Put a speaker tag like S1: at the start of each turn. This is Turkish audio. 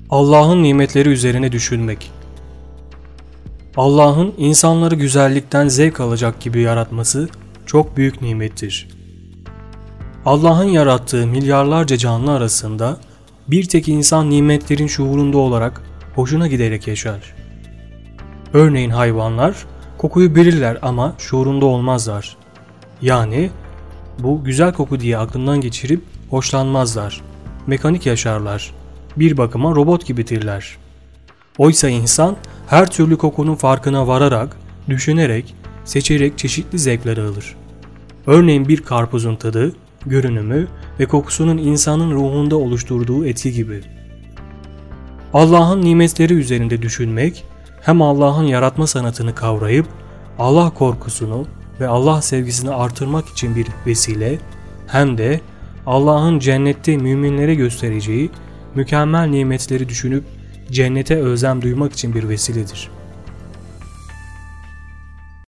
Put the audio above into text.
S1: Allah'ın nimetleri üzerine düşünmek. Allah'ın insanları güzellikten zevk alacak gibi yaratması çok büyük nimettir. Allah'ın yarattığı milyarlarca canlı arasında bir tek insan nimetlerin şuurunda olarak hoşuna giderek yaşar. Örneğin hayvanlar kokuyu bilirler ama şuurunda olmazlar. Yani bu güzel koku diye aklından geçirip hoşlanmazlar. Mekanik yaşarlar. Bir bakıma robot gibidirler. Oysa insan her türlü kokunun farkına vararak, düşünerek, seçerek çeşitli zevkler alır. Örneğin bir karpuzun tadı, görünümü ve kokusunun insanın ruhunda oluşturduğu etki gibi. Allah'ın nimetleri üzerinde düşünmek, hem Allah'ın yaratma sanatını kavrayıp Allah korkusunu ve Allah sevgisini artırmak için bir vesile, hem de Allah'ın cennette müminlere göstereceği mükemmel nimetleri düşünüp cennete özlem duymak için bir vesiledir.